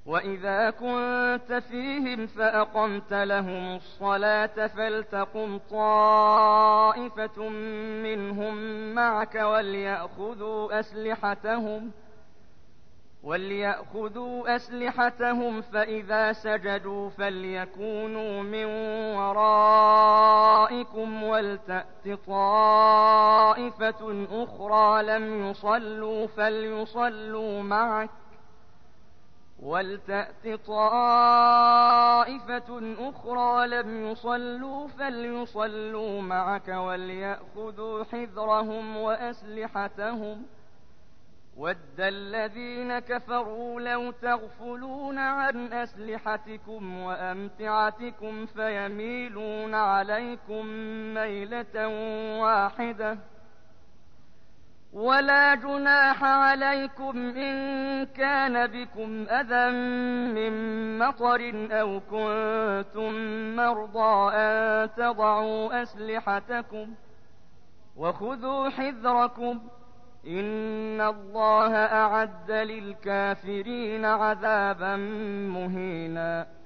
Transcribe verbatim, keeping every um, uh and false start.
وإذا كنت فيهم فأقمت لهم الصلاة فلتقم طائفة منهم معك وليأخذوا أسلحتهم وليأخذوا أسلحتهم فإذا سجدوا فليكونوا من ورائكم ولتأت طائفة أخرى لم يصلوا فليصلوا معك ولتأت طائفة أخرى لم يصلوا فليصلوا معك وليأخذوا حذرهم وأسلحتهم وَدَّ الَّذِينَ كَفَرُوا لَوْ تَغْفُلُونَ عَنْ أَسْلِحَتِكُمْ وَأَمْتِعَتِكُمْ فَيَمِيلُونَ عَلَيْكُمْ مَيْلَةً وَاحِدَةً وَلَا جُنَاحَ عَلَيْكُمْ إِن كَانَ بِكُمْ أَذًى مِّن مَّطَرٍ أَوْ كُنتُم مَّرْضَىٰ أَن تَضَعُوا أَسْلِحَتَكُمْ وَخُذُوا حِذْرَكُمْ إِنَّ اللَّهَ أَعَدَّ لِلْكَافِرِينَ عَذَابًا مُّهِينًا